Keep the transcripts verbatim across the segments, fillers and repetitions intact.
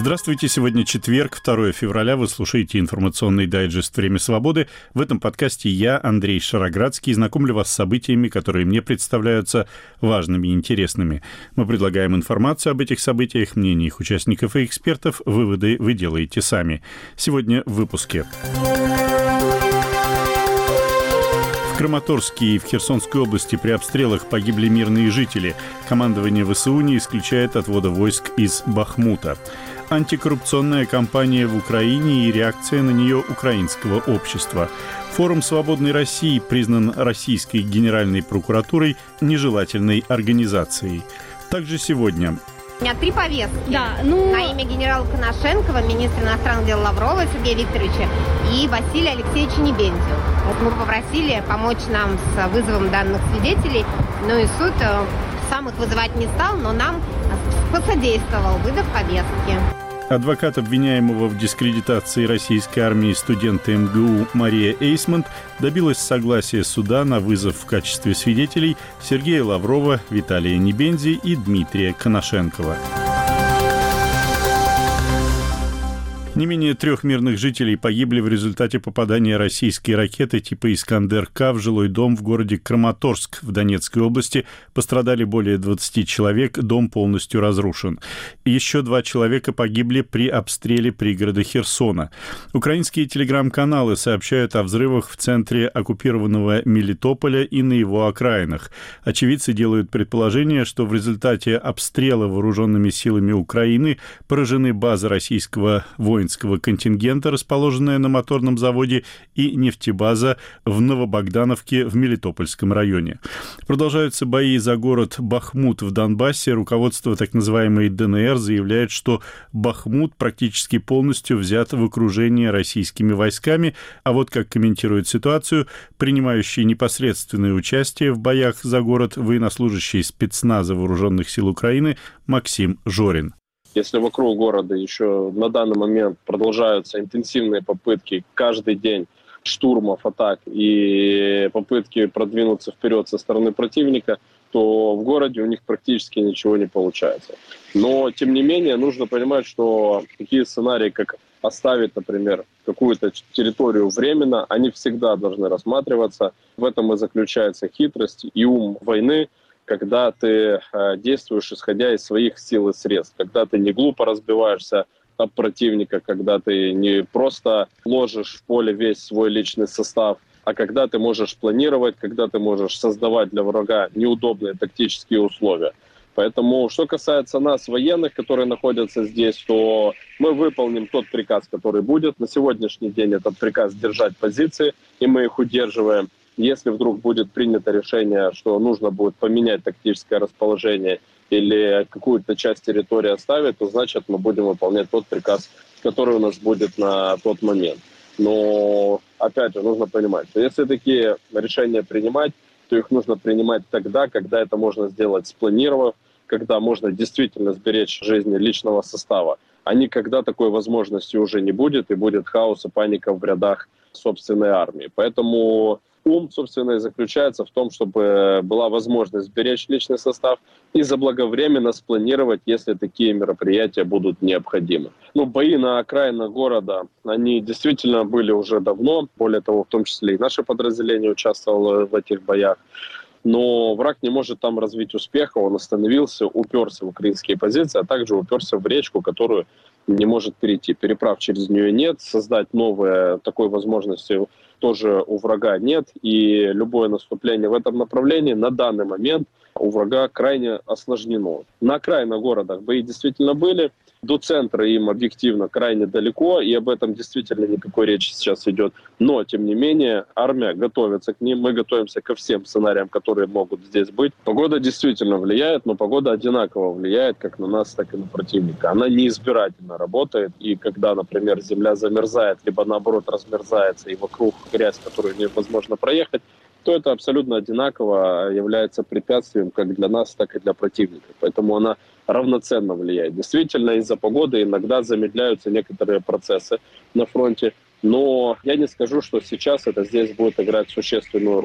Здравствуйте, сегодня четверг, второе февраля, вы слушаете информационный дайджест «Время свободы». В этом подкасте я, Андрей Шароградский, знакомлю вас с событиями, которые мне представляются важными и интересными. Мы предлагаем информацию об этих событиях, мнения их участников и экспертов, выводы вы делаете сами. Сегодня в выпуске. В Краматорске и в Херсонской области при обстрелах погибли мирные жители. Командование ВСУ не исключает отвода войск из Бахмута. Антикоррупционная кампания в Украине и реакция на нее украинского общества. Форум «Свободной России» признан Российской Генеральной прокуратурой нежелательной организацией. Также сегодня... У меня три повестки. Да, ну... На имя генерала Коношенкова, министра иностранных дел Лаврова Сергея Викторовича и Василия Алексеевича Небензю. Вот мы попросили помочь нам с вызовом данных свидетелей. Ну и суд сам их вызывать не стал, но нам посодействовал, выдав повестки. Адвокат обвиняемого в дискредитации российской армии студента эм гэ у Мария Эйсмонт добилась согласия суда на вызов в качестве свидетелей Сергея Лаврова, Виталия Небензи и Дмитрия Коношенкова. Не менее трех мирных жителей погибли в результате попадания российской ракеты типа «Искандер-К» в жилой дом в городе Краматорск в Донецкой области. Пострадали более двадцати человек, дом полностью разрушен. Еще два человека погибли при обстреле пригорода Херсона. Украинские телеграм-каналы сообщают о взрывах в центре оккупированного Мелитополя и на его окраинах. Очевидцы делают предположение, что в результате обстрела вооруженными силами Украины поражены базы российского воинского контингента, расположенная на моторном заводе, и нефтебаза в Новобогдановке в Мелитопольском районе. Продолжаются бои за город Бахмут в Донбассе. Руководство так называемой дэ эн эр заявляет, что Бахмут практически полностью взят в окружение российскими войсками. А вот как комментирует ситуацию принимающий непосредственное участие в боях за город военнослужащий спецназа Вооруженных сил Украины Максим Жорин. Если вокруг города еще на данный момент продолжаются интенсивные попытки каждый день штурмов, атак и попытки продвинуться вперед со стороны противника, то в городе у них практически ничего не получается. Но, тем не менее, нужно понимать, что такие сценарии, как оставить, например, какую-то территорию временно, они всегда должны рассматриваться. В этом и заключается хитрость и ум войны, когда ты э, действуешь, исходя из своих сил и средств, когда ты не глупо разбиваешься об противника, когда ты не просто ложишь в поле весь свой личный состав, а когда ты можешь планировать, когда ты можешь создавать для врага неудобные тактические условия. Поэтому, что касается нас, военных, которые находятся здесь, то мы выполним тот приказ, который будет. На сегодняшний день этот приказ держать позиции, и мы их удерживаем. Если вдруг будет принято решение, что нужно будет поменять тактическое расположение или какую-то часть территории оставить, то значит мы будем выполнять тот приказ, который у нас будет на тот момент. Но опять же нужно понимать, что если такие решения принимать, то их нужно принимать тогда, когда это можно сделать спланировав, когда можно действительно сберечь жизни личного состава, а не когда такой возможности уже не будет и будет хаос и паника в рядах собственной армии. Поэтому ум, собственно, и заключается в том, чтобы была возможность сберечь личный состав и заблаговременно спланировать, если такие мероприятия будут необходимы. Ну, бои на окраинах города, они действительно были уже давно. Более того, в том числе и наше подразделение участвовало в этих боях. Но враг не может там развить успеха, он остановился, уперся в украинские позиции, а также уперся в речку, которую не может перейти. Переправ через нее нет, создать новые такой возможности тоже у врага нет, и любое наступление в этом направлении на данный момент у врага крайне осложнено. На окраинах города бои действительно были, до центра им объективно крайне далеко, и об этом действительно никакой речи сейчас идет. Но, тем не менее, армия готовится к ним, мы готовимся ко всем сценариям, которые могут здесь быть. Погода действительно влияет, но погода одинаково влияет как на нас, так и на противника. Она неизбирательно работает, и когда, например, земля замерзает, либо наоборот размерзается, и вокруг грязь, которую невозможно проехать, то это абсолютно одинаково является препятствием как для нас, так и для противника. Поэтому она равноценно влияет. Действительно, из-за погоды иногда замедляются некоторые процессы на фронте, но я не скажу, что сейчас это здесь будет играть существенную роль.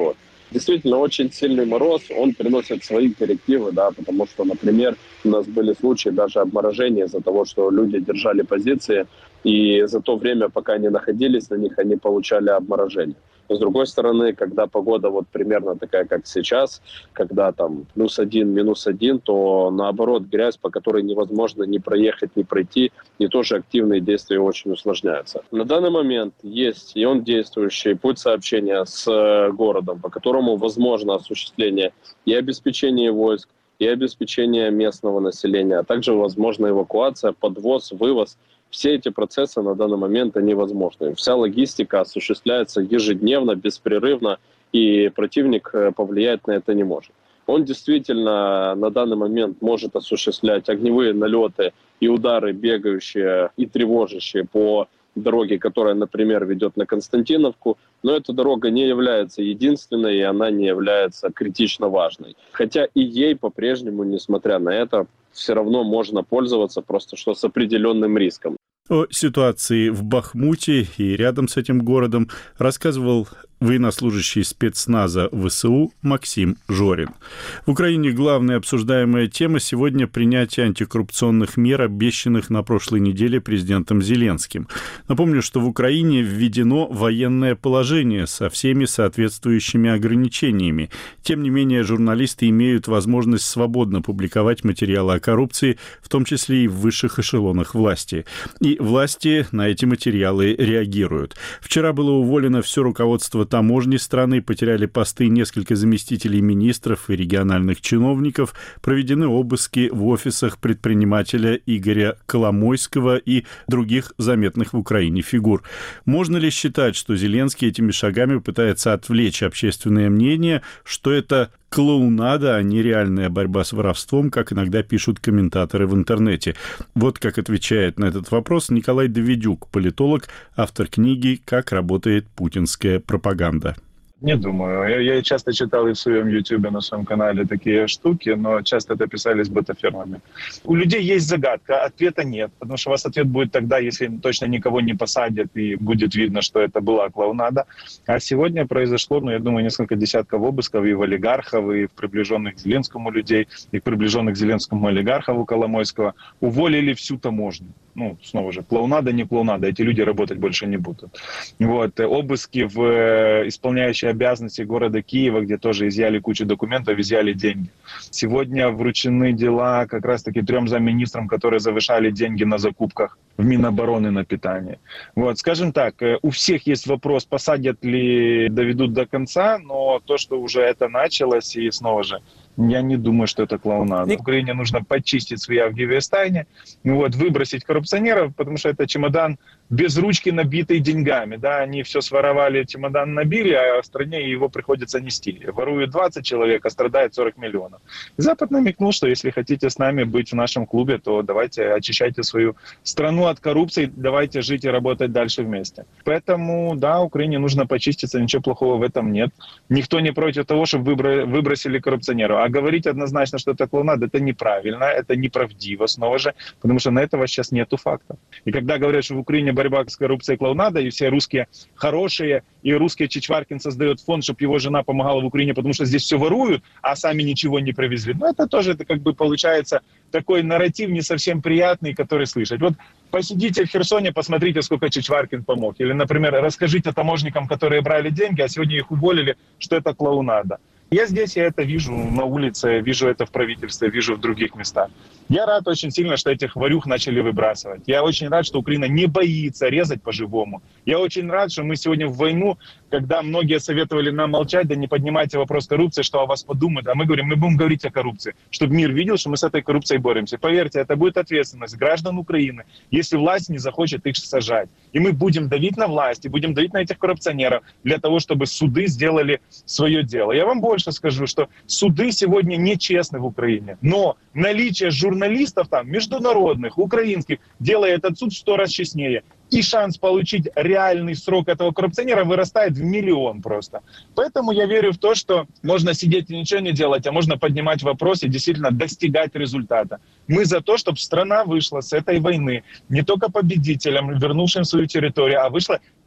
Действительно, очень сильный мороз, он приносит свои коррективы, да, потому что, например, у нас были случаи даже обморожения из-за того, что люди держали позиции, и за то время, пока они находились на них, они получали обморожение. Но с другой стороны, когда погода вот примерно такая, как сейчас, когда там плюс один, минус один, то наоборот грязь, по которой невозможно ни проехать, ни пройти, и тоже активные действия очень усложняются. На данный момент есть и он действующий путь сообщения с городом, по которому возможно осуществление и обеспечение войск, и обеспечение местного населения, а также возможна эвакуация, подвоз, вывоз. Все эти процессы на данный момент невозможны. Вся логистика осуществляется ежедневно, беспрерывно, и противник повлиять на это не может. Он действительно на данный момент может осуществлять огневые налеты и удары, бегающие и тревожащие по дороге, которая, например, ведет на Константиновку, но эта дорога не является единственной, и она не является критично важной. Хотя и ей по-прежнему, несмотря на это, все равно можно пользоваться, просто что с определенным риском. О ситуации в Бахмуте и рядом с этим городом рассказывал военнослужащий спецназа ВСУ Максим Жорин. В Украине главная обсуждаемая тема сегодня принятие антикоррупционных мер, обещанных на прошлой неделе президентом Зеленским. Напомню, что в Украине введено военное положение со всеми соответствующими ограничениями. Тем не менее, журналисты имеют возможность свободно публиковать материалы о коррупции, в том числе и в высших эшелонах власти. И власти на эти материалы реагируют. Вчера было уволено все руководство таможни страны, потеряли посты несколько заместителей министров и региональных чиновников, проведены обыски в офисах предпринимателя Игоря Коломойского и других заметных в Украине фигур. Можно ли считать, что Зеленский этими шагами пытается отвлечь общественное мнение, что это клоунада, а не реальная борьба с воровством, как иногда пишут комментаторы в интернете? Вот как отвечает на этот вопрос Николай Давидюк, политолог, автор книги «Как работает путинская пропаганда». Не думаю. Я, я часто читал и в своем ютубе, на своем канале такие штуки, но часто это писались бета-фермами. У людей есть загадка, ответа нет, потому что у вас ответ будет тогда, если точно никого не посадят и будет видно, что это была клоунада. А сегодня произошло, ну, я думаю, несколько десятков обысков и в олигархов, и в приближенных к Зеленскому людей, и в приближенных к Зеленскому олигархов у Коломойского. Уволили всю таможню. Ну, снова же, клоунада, не клоунада, эти люди работать больше не будут. Вот, обыски в исполняющей обязанности города Киева, где тоже изъяли кучу документов, изъяли деньги. Сегодня вручены дела как раз-таки трем замминистрам, которые завышали деньги на закупках в Минобороны на питание. Вот, скажем так, у всех есть вопрос, посадят ли, доведут до конца, но то, что уже это началось, и снова же, я не думаю, что это клоунада. В Украине нужно почистить свои Авгиевы стайни, вот, выбросить коррупционеров, потому что это чемодан без ручки, набитый деньгами. Да, они все своровали, чемодан набили, а в стране его приходится нести. Воруют двадцать человек, а страдает сорок миллионов. И Запад намекнул, что если хотите с нами быть в нашем клубе, то давайте очищайте свою страну от коррупции, давайте жить и работать дальше вместе. Поэтому, да, Украине нужно почиститься, ничего плохого в этом нет. Никто не против того, чтобы выбросили коррупционеров. А говорить однозначно, что это клоунада, это неправильно, это неправдиво снова же, потому что на этого сейчас нету фактов. И когда говорят, что в Украине борьба с коррупцией клоунада, и все русские хорошие, и русский Чичваркин создает фонд, чтобы его жена помогала в Украине, потому что здесь все воруют, а сами ничего не привезли. Но это тоже это как бы получается такой нарратив не совсем приятный, который слышать. Вот посидите в Херсоне, посмотрите, сколько Чичваркин помог. Или, например, расскажите таможникам, которые брали деньги, а сегодня их уволили, что это клоунада. Я здесь, я это вижу на улице, вижу это в правительстве, вижу в других местах. Я рад очень сильно, что этих варюх начали выбрасывать. Я очень рад, что Украина не боится резать по-живому. Я очень рад, что мы сегодня в войну, когда многие советовали нам молчать, да не поднимайте вопрос коррупции, что о вас подумают. А мы говорим, мы будем говорить о коррупции, чтобы мир видел, что мы с этой коррупцией боремся. Поверьте, это будет ответственность граждан Украины, если власть не захочет их сажать. И мы будем давить на власть, и будем давить на этих коррупционеров для того, чтобы суды сделали свое дело. Я вам больше скажу, что суды сегодня нечестны в Украине, но наличие журналистов там, международных, украинских, делает этот суд в сто раз честнее. И шанс получить реальный срок этого коррупционера вырастает в миллион просто. Поэтому я верю в то, что можно сидеть и ничего не делать, а можно поднимать вопросы и действительно достигать результата. Мы за то, чтобы страна вышла с этой войны не только победителем, вернувшим свою территорию, а вышла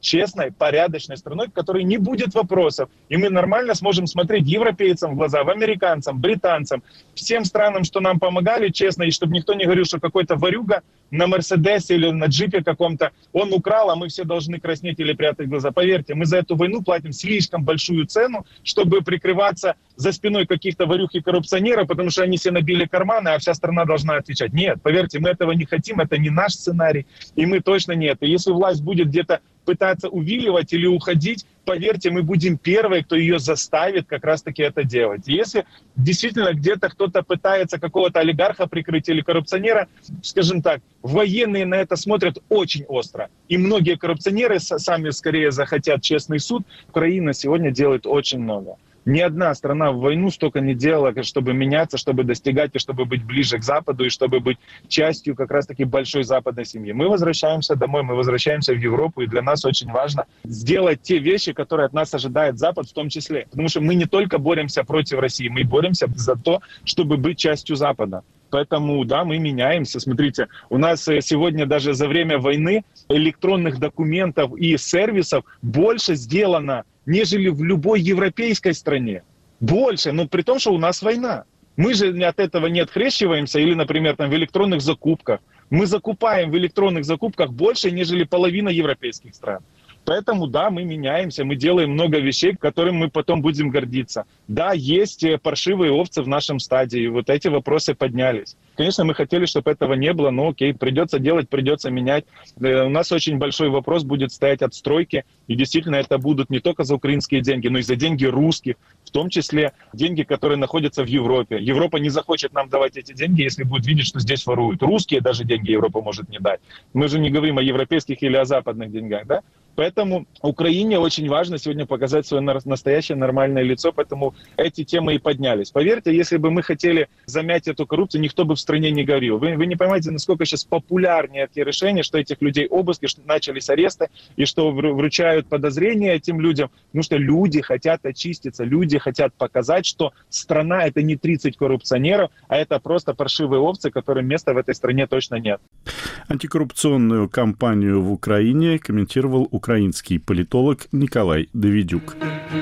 честной, порядочной страной, в которой не будет вопросов. И мы нормально сможем смотреть европейцам в глаза, в американцам, британцам, всем странам, что нам помогали, честно, и чтобы никто не говорил, что какой-то ворюга на Мерседесе или на джипе каком-то он украл, а мы все должны краснеть или прятать глаза. Поверьте, мы за эту войну платим слишком большую цену, чтобы прикрываться за спиной каких-то ворюг и коррупционеров, потому что они все набили карманы, а вся страна должна отвечать. Нет, поверьте, мы этого не хотим, это не наш сценарий, и мы точно нет. И если власть будет где-то пытаться увиливать или уходить, поверьте, мы будем первые, кто ее заставит как раз-таки это делать. Если действительно где-то кто-то пытается какого-то олигарха прикрыть или коррупционера, скажем так, военные на это смотрят очень остро. И многие коррупционеры сами скорее захотят честный суд. Украина сегодня делает очень много. Ни одна страна в войну столько не делала, чтобы меняться, чтобы достигать, и чтобы быть ближе к Западу, и чтобы быть частью как раз-таки большой западной семьи. Мы возвращаемся домой, мы возвращаемся в Европу, и для нас очень важно сделать те вещи, которые от нас ожидает Запад в том числе. Потому что мы не только боремся против России, мы боремся за то, чтобы быть частью Запада. Поэтому, да, мы меняемся. Смотрите, у нас сегодня даже за время войны электронных документов и сервисов больше сделано, нежели в любой европейской стране. Больше, но при том, что у нас война. Мы же от этого не отхрещиваемся, или, например, там, в электронных закупках. Мы закупаем в электронных закупках больше, нежели половина европейских стран. Поэтому, да, мы меняемся, мы делаем много вещей, которым мы потом будем гордиться. Да, есть паршивые овцы в нашем стаде, и вот эти вопросы поднялись. Конечно, мы хотели, чтобы этого не было, но окей, придется делать, придется менять. У нас очень большой вопрос будет стоять от стройки, и действительно это будут не только за украинские деньги, но и за деньги русских, в том числе деньги, которые находятся в Европе. Европа не захочет нам давать эти деньги, если будет видеть, что здесь воруют. Русские даже деньги Европа может не дать. Мы же не говорим о европейских или о западных деньгах, да? Поэтому Украине очень важно сегодня показать свое настоящее нормальное лицо, поэтому эти темы и поднялись. Поверьте, если бы мы хотели замять эту коррупцию, никто бы в стране не говорил. Вы, вы не понимаете, насколько сейчас популярнее эти решения, что этих людей обыски, что начались аресты, и что вручают подозрения этим людям, потому что люди хотят очиститься, люди хотят показать, что страна — это не тридцать коррупционеров, а это просто паршивые овцы, которым места в этой стране точно нет. Антикоррупционную кампанию в Украине комментировал украинский политолог Николай Давидюк.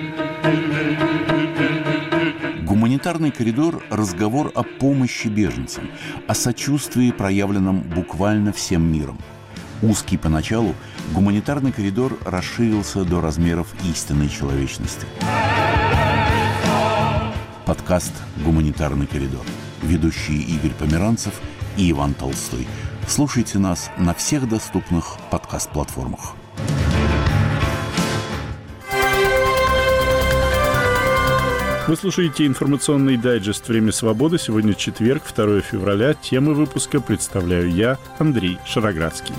Гуманитарный коридор – разговор о помощи беженцам, о сочувствии, проявленном буквально всем миром. Узкий поначалу, гуманитарный коридор расширился до размеров истинной человечности. Подкаст «Гуманитарный коридор». Ведущие Игорь Померанцев и Иван Толстой. Слушайте нас на всех доступных подкаст-платформах. Вы слушаете информационный дайджест «Время свободы». Сегодня четверг, второе февраля. Темы выпуска представляю я, Андрей Шароградский.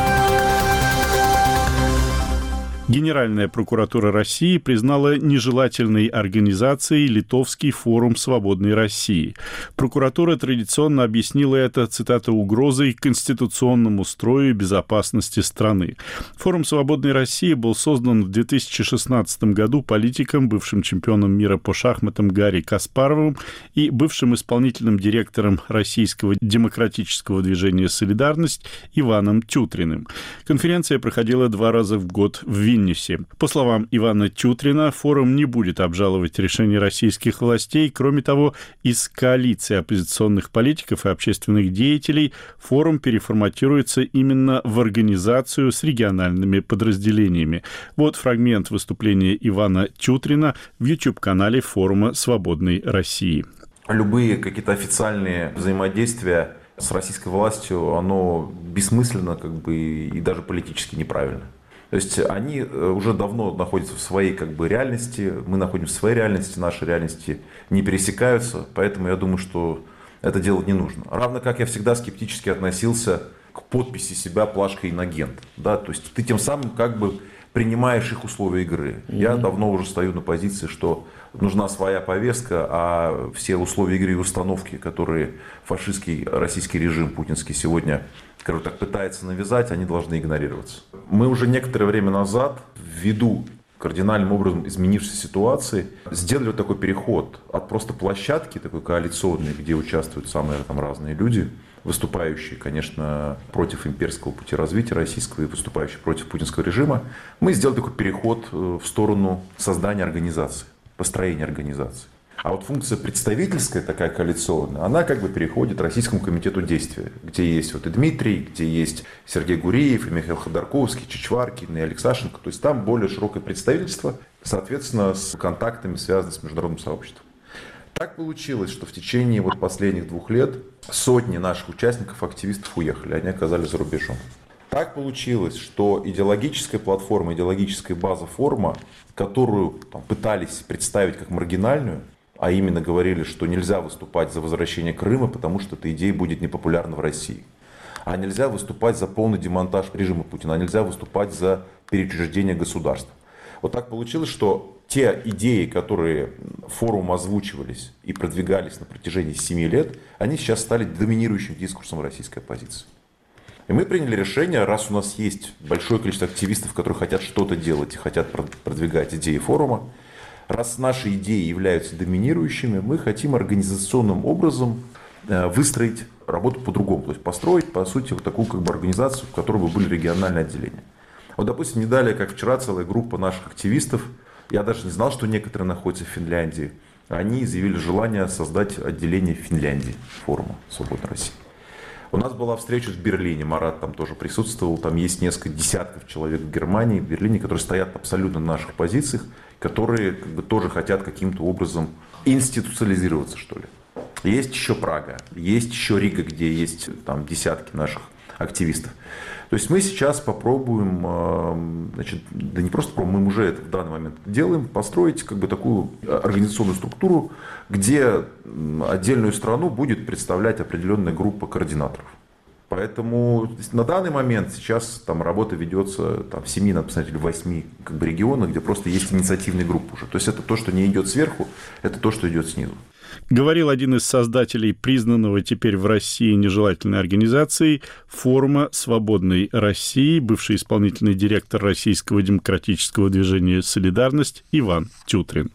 Генеральная прокуратура России признала нежелательной организацией Литовский форум «Свободной России». Прокуратура традиционно объяснила это, цитата, угрозой конституционному строю и безопасности страны. Форум «Свободной России» был создан в две тысячи шестнадцатом году политиком, бывшим чемпионом мира по шахматам Гарри Каспаровым и бывшим исполнительным директором Российского демократического движения «Солидарность» Иваном Тютриным. Конференция проходила два раза в год в Вильнюсе. По словам Ивана Тютрина, форум не будет обжаловать решения российских властей. Кроме того, из коалиции оппозиционных политиков и общественных деятелей форум переформатируется именно в организацию с региональными подразделениями. Вот фрагмент выступления Ивана Тютрина в YouTube-канале форума «Свободной России». Любые какие-то официальные взаимодействия с российской властью, оно бессмысленно, как бы, и даже политически неправильно. То есть они уже давно находятся в своей, как бы, реальности, мы находимся в своей реальности, наши реальности не пересекаются, поэтому я думаю, что это делать не нужно. Равно как я всегда скептически относился к подписи себя плашкой инагент. Да? То есть ты тем самым как бы принимаешь их условия игры. Mm-hmm. Я давно уже стою на позиции, что нужна своя повестка, а все условия игры и установки, которые фашистский российский режим путинский сегодня, который так пытается навязать, они должны игнорироваться. Мы уже некоторое время назад, ввиду кардинальным образом изменившейся ситуации, сделали вот такой переход от просто площадки такой коалиционной, где участвуют самые там разные люди, выступающие, конечно, против имперского пути развития российского и выступающие против путинского режима, мы сделали такой переход в сторону создания организации, построения организации. А вот функция представительская, такая коалиционная, она как бы переходит Российскому комитету действия, где есть вот и Дмитрий, где есть Сергей Гуриев, и Михаил Ходорковский, Чичваркин, и Алексашенко. То есть там более широкое представительство, соответственно, с контактами, связанными с международным сообществом. Так получилось, что в течение вот последних двух лет сотни наших участников, активистов уехали, они оказались за рубежом. Так получилось, что идеологическая платформа, идеологическая база форума, которую там, пытались представить как маргинальную, а именно говорили, что нельзя выступать за возвращение Крыма, потому что эта идея будет непопулярна в России. А нельзя выступать за полный демонтаж режима Путина, а нельзя выступать за переучреждение государства. Вот так получилось, что те идеи, которые форумом озвучивались и продвигались на протяжении семи лет, они сейчас стали доминирующим дискурсом российской оппозиции. И мы приняли решение, раз у нас есть большое количество активистов, которые хотят что-то делать и хотят продвигать идеи форума, раз наши идеи являются доминирующими, мы хотим организационным образом выстроить работу по-другому. То есть построить, по сути, вот такую как бы организацию, в которой бы были региональные отделения. Вот, допустим, не далее, как вчера, целая группа наших активистов, я даже не знал, что некоторые находятся в Финляндии, они изъявили желание создать отделение Финляндии, форума «Свободной России». У нас была встреча в Берлине, Марат там тоже присутствовал, там есть несколько десятков человек в Германии, в Берлине, которые стоят абсолютно на наших позициях, которые как бы, тоже хотят каким-то образом институциализироваться, что ли. Есть еще Прага, есть еще Рига, где есть там десятки наших активистов. То есть мы сейчас попробуем, значит, да не просто попробуем, мы уже это в данный момент делаем, построить как бы такую организационную структуру, где отдельную страну будет представлять определенная группа координаторов. Поэтому на данный момент сейчас там работа ведется там, в семи, надо посмотреть, или в восьми как бы, регионах, где просто есть инициативные группы уже. То есть это то, что не идет сверху, это то, что идет снизу. Говорил один из создателей признанного теперь в России нежелательной организации форума «Свободной России», бывший исполнительный директор Российского демократического движения «Солидарность» Иван Тютрин.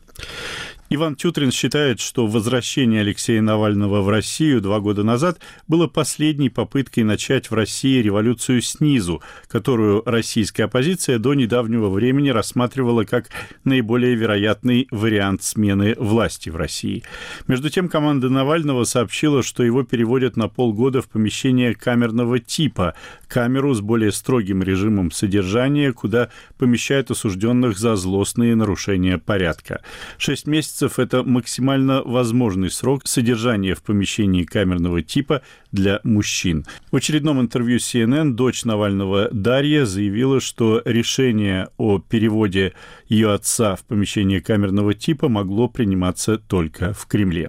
Иван Тютрин считает, что возвращение Алексея Навального в Россию два года назад было последней попыткой начать в России революцию снизу, которую российская оппозиция до недавнего времени рассматривала как наиболее вероятный вариант смены власти в России. Между тем, команда Навального сообщила, что его переводят на полгода в помещение камерного типа, камеру с более строгим режимом содержания, куда помещают осужденных за злостные нарушения порядка. Шесть месяцев – это максимально возможный срок содержания в помещении камерного типа для мужчин. В очередном интервью си эн эн дочь Навального Дарья заявила, что решение о переводе ее отца в помещение камерного типа могло приниматься только в Кремле.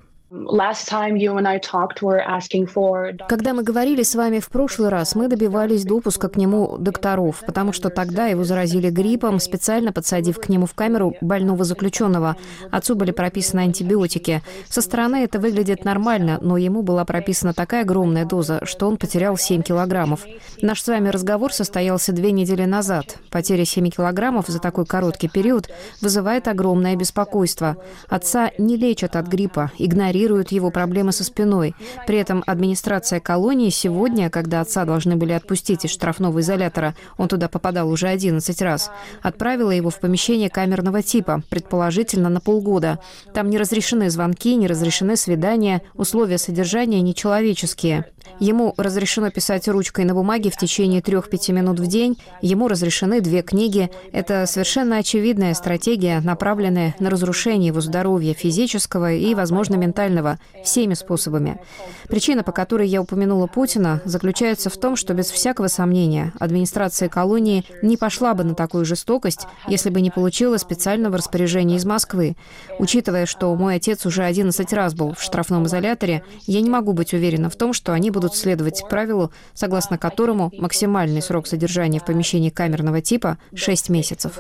Когда мы говорили с вами в прошлый раз, мы добивались допуска к нему докторов, потому что тогда его заразили гриппом, специально подсадив к нему в камеру больного заключенного. Отцу были прописаны антибиотики. Со стороны это выглядит нормально, но ему была прописана такая огромная доза, что он потерял семь килограммов. Наш с вами разговор состоялся две недели назад. Потеря семи килограммов за такой короткий период вызывает огромное беспокойство. Отца не лечат от гриппа, игнорируют его проблемы со спиной. При этом администрация колонии сегодня, когда отца должны были отпустить из штрафного изолятора, он туда попадал уже одиннадцать раз, отправила его в помещение камерного типа, предположительно на полгода. Там не разрешены звонки, не разрешены свидания, условия содержания нечеловеческие. Ему разрешено писать ручкой на бумаге в течение трех-пяти минут в день, ему разрешены две книги. Это совершенно очевидная стратегия, направленная на разрушение его здоровья физического и, возможно, ментального, всеми способами. Причина, по которой я упомянула Путина, заключается в том, что без всякого сомнения администрация колонии не пошла бы на такую жестокость, если бы не получила специального распоряжения из Москвы. Учитывая, что мой отец уже одиннадцать раз был в штрафном изоляторе, я не могу быть уверена в том, что они будут следовать правилу, согласно которому максимальный срок содержания в помещении камерного типа – шесть месяцев.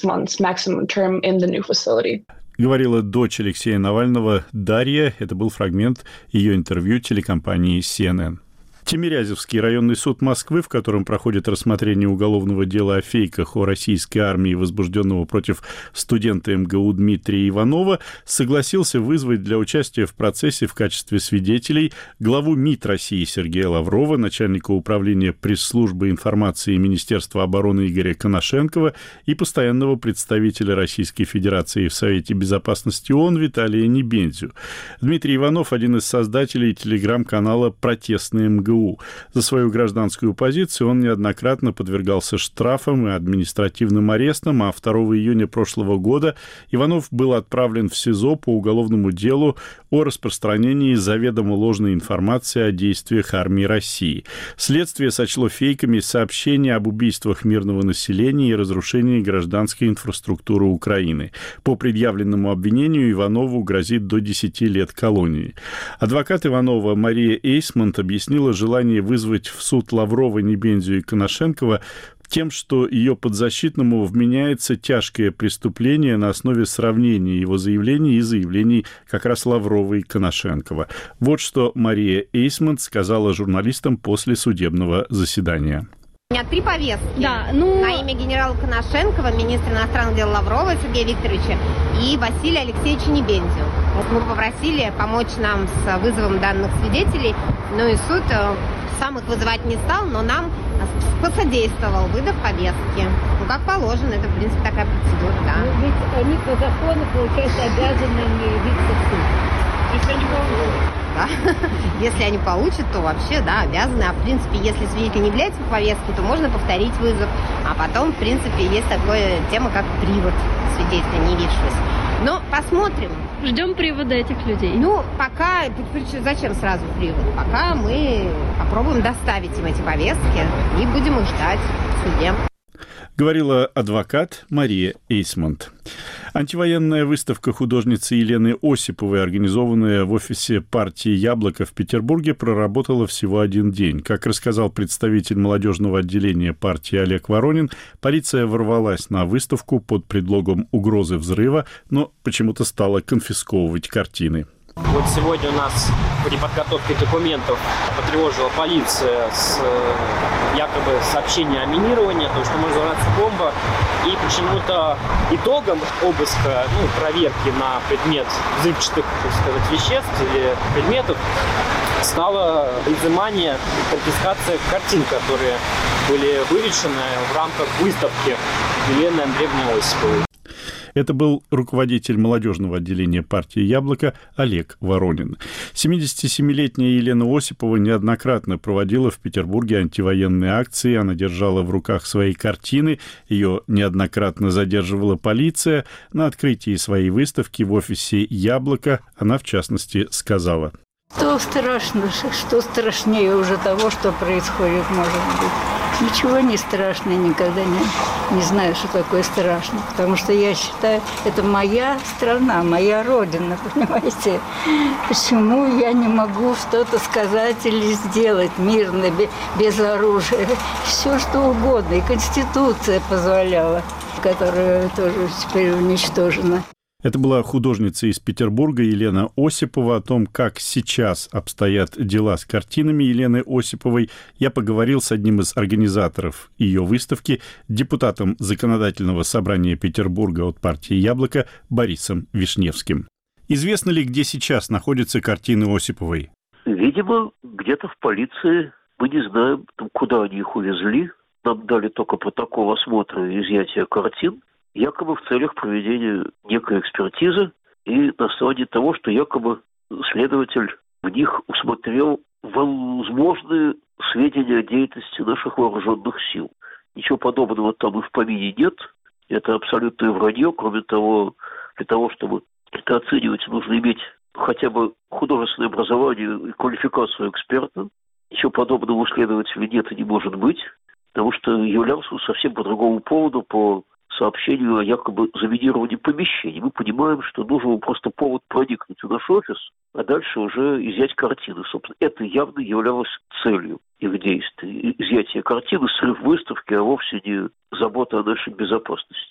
Говорила дочь Алексея Навального Дарья. Это был фрагмент ее интервью телекомпании си эн эн. Тимирязевский районный суд Москвы, в котором проходит рассмотрение уголовного дела о фейках о российской армии, возбужденного против студента эм гэ у Дмитрия Иванова, согласился вызвать для участия в процессе в качестве свидетелей главу МИД России Сергея Лаврова, начальника управления пресс-службы информации Министерства обороны Игоря Коношенкова и постоянного представителя Российской Федерации в Совете Безопасности ООН Виталия Небензю. Дмитрий Иванов – один из создателей телеграм-канала «Протестный эм гэ у». За свою гражданскую позицию он неоднократно подвергался штрафам и административным арестам, а второго июня прошлого года Иванов был отправлен в СИЗО по уголовному делу о распространении заведомо ложной информации о действиях армии России. Следствие сочло фейками сообщения об убийствах мирного населения и разрушении гражданской инфраструктуры Украины. По предъявленному обвинению Иванову грозит до десяти лет колонии. Адвокат Иванова Мария Эйсмонт объяснила желание вызвать в суд Лаврова, Небензю и Коношенкова тем, что ее подзащитному вменяется тяжкое преступление на основе сравнения его заявлений и заявлений как раз Лаврова и Коношенкова. Вот что Мария Эйсмонт сказала журналистам после судебного заседания. У меня три повестки. Да, ну... На имя генерала Коношенкова, министра иностранных дел Лаврова Сергея Викторовича и Василия Алексеевича Небензю. Вот мы попросили помочь нам с вызовом данных свидетелей, но и суд сам их вызывать не стал, но нам посодействовал, выдав повестки. Ну, как положено, это, в принципе, такая процедура, да. Ну, ведь они по закону, получается, обязаны не явиться в суд. Если они получат. Да. Если они получат, то вообще, да, обязаны. А, в принципе, если свидетель не является по повестке, то можно повторить вызов. А потом, в принципе, есть такая тема, как привод свидетеля, не явившегося. Но посмотрим. Ждем привода этих людей. Ну, пока... Зачем сразу привод? Пока мы попробуем доставить им эти повестки и будем их ждать в суде. Говорила адвокат Мария Эйсмонт. Антивоенная выставка художницы Елены Осиповой, организованная в офисе партии «Яблоко» в Петербурге, проработала всего один день. Как рассказал представитель молодежного отделения партии Олег Воронин, полиция ворвалась на выставку под предлогом угрозы взрыва, но почему-то стала конфисковывать картины. Вот сегодня у нас при подготовке документов потревожила полиция с якобы сообщением о минировании, то, что может взорваться бомба. И почему-то итогом обыска, ну, проверки на предмет взрывчатых, так сказать, веществ или предметов стало изымание и конфискация картин, которые были вывешены в рамках выставки Елены Андреевны Осиповой. Это был руководитель молодежного отделения партии «Яблоко» Олег Воронин. семидесятисемилетняя Елена Осипова неоднократно проводила в Петербурге антивоенные акции. Она держала в руках свои картины. Ее неоднократно задерживала полиция. На открытии своей выставки в офисе «Яблоко» она, в частности, сказала: Что страшно, что страшнее уже того, что происходит, может быть. Ничего не страшно, никогда не, не знаю, что такое страшно. Потому что я считаю, это моя страна, моя родина, понимаете? Почему я не могу что-то сказать или сделать мирно, без оружия? Все, что угодно. И Конституция позволяла, которая тоже теперь уничтожена. Это была художница из Петербурга Елена Осипова. О том, как сейчас обстоят дела с картинами Елены Осиповой, я поговорил с одним из организаторов ее выставки, депутатом Законодательного собрания Петербурга от партии «Яблоко» Борисом Вишневским. Известно ли, где сейчас находятся картины Осиповой? Видимо, где-то в полиции. Мы не знаем, куда они их увезли. Нам дали только протокол осмотра и изъятия картин, якобы в целях проведения некой экспертизы и на основании того, что якобы следователь в них усмотрел возможные сведения о деятельности наших вооруженных сил. Ничего подобного там и в помине нет. Это абсолютное вранье. Кроме того, для того, чтобы это оценивать, нужно иметь хотя бы художественное образование и квалификацию эксперта. Ничего подобного у следователя нет и не может быть, потому что являлся совсем по другому поводу, по сообщению о якобы заминировании помещений. Мы понимаем, что нужен просто повод проникнуть в наш офис, а дальше уже изъять картины. Собственно, это явно являлось целью их действий. Изъятие картины, срыв выставки, а вовсе не забота о нашей безопасности.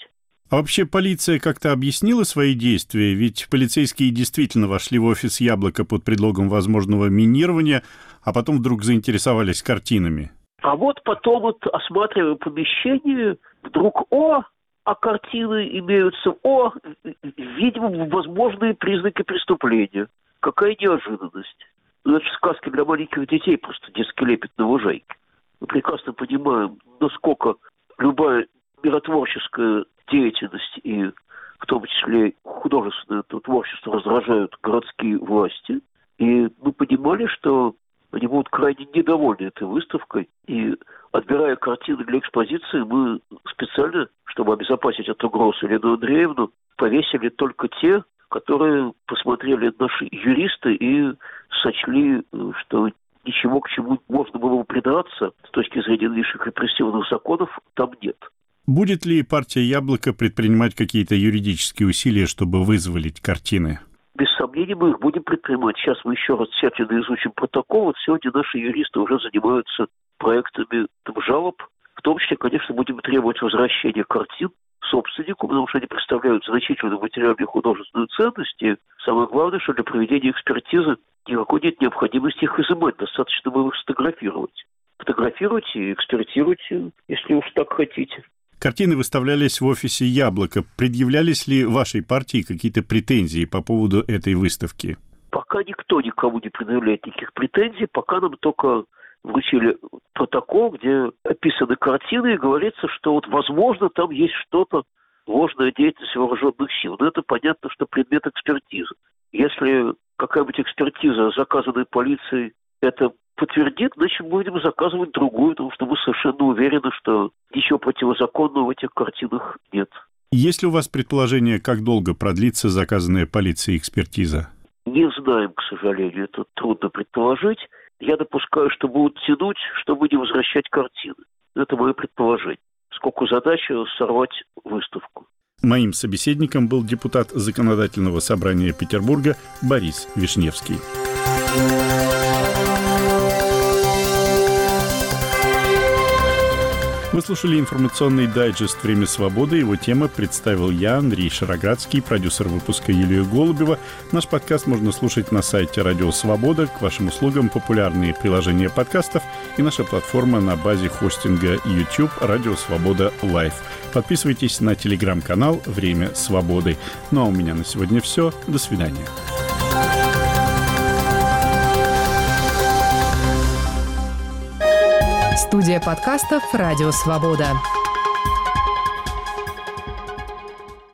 А вообще полиция как-то объяснила свои действия? Ведь полицейские действительно вошли в офис «Яблоко» под предлогом возможного минирования, а потом вдруг заинтересовались картинами. А вот потом, вот, осматривая помещение, вдруг, о, а картины имеются, о, видимо, возможные признаки преступления. Какая неожиданность. Ну, это же сказки для маленьких детей, просто детский лепет на лужайке. Мы прекрасно понимаем, насколько любая миротворческая деятельность и в том числе художественное творчество раздражают городские власти. И мы понимали, что они будут крайне недовольны этой выставкой. И, отбирая картины для экспозиции, мы специально, чтобы обезопасить от угроз Елену Андреевну, повесили только те, которые посмотрели наши юристы и сочли, что ничего, к чему можно было бы придраться с точки зрения нынешних репрессивных законов, там нет. Будет ли партия «Яблоко» предпринимать какие-то юридические усилия, чтобы вызволить картины? Без сомнений, мы их будем предпринимать. Сейчас мы еще раз тщательно изучим протокол. Вот сегодня наши юристы уже занимаются проектами там, жалоб. В том числе, конечно, будем требовать возвращения картин собственнику, потому что они представляют значительную материальную и художественную ценность. И самое главное, что для проведения экспертизы никакой нет необходимости их изымать. Достаточно было их сфотографировать. Фотографируйте и экспертируйте, если уж так хотите. Картины выставлялись в офисе «Яблоко». Предъявлялись ли вашей партии какие-то претензии по поводу этой выставки? Пока никто никому не предъявляет никаких претензий, пока нам только вручили протокол, где описаны картины, и говорится, что вот, возможно, там есть что-то, ложная деятельность вооруженных сил. Но это понятно, что предмет экспертизы. Если какая-нибудь экспертиза, заказанная полицией, это подтвердит, значит, будем заказывать другую, потому что мы совершенно уверены, что ничего противозаконного в этих картинах нет. Есть ли у вас предположение, как долго продлится заказанная полицией экспертиза? Не знаем, к сожалению, это трудно предположить. Я допускаю, что будут тянуть, чтобы не возвращать картины. Это мое предположение. Сколько задача сорвать выставку. Моим собеседником был депутат Законодательного собрания Петербурга Борис Вишневский. Вы слушали информационный дайджест «Время свободы». Его тема представил я, Андрей Шароградский, продюсер выпуска Юлия Голубева. Наш подкаст можно слушать на сайте «Радио Свобода». К вашим услугам популярные приложения подкастов и наша платформа на базе хостинга YouTube «Радио Свобода Лайв». Подписывайтесь на телеграм-канал «Время свободы». Ну а у меня на сегодня все. До свидания. Студия подкастов «Радио Свобода».